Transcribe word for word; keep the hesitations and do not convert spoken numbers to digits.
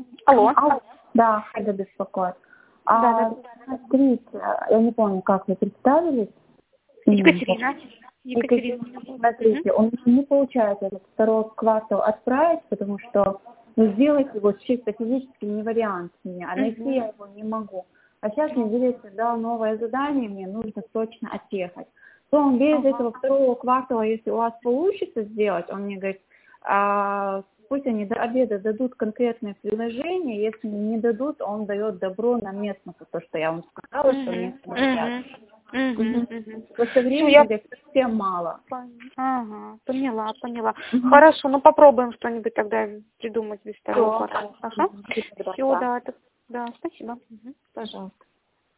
Алло. Алло. Да, Хайда беспокоит. А, Да, да, да. Смотрите, я не помню, как вы представились. Екатерина. Екатерина. Смотрите, он не получается этот второй квартал отправить, потому что ну, сделать его чисто физически не вариант мне, а найти я его не могу. А сейчас мне директор дал новое задание, мне нужно точно отъехать. То он без ага. этого второго квартала, если у вас получится сделать, он мне говорит, а, пусть они до обеда дадут конкретное предложение, если не дадут, он дает добро на местность, то, что я вам сказала, mm-hmm. что мне хотят. Mm-hmm. Mm-hmm. Просто времени я... совсем мало. Ага, поняла, поняла. Mm-hmm. Хорошо, ну попробуем что-нибудь тогда придумать без второго квартала. Хорошо? Все, да, это, да, спасибо. Угу. Пожалуйста.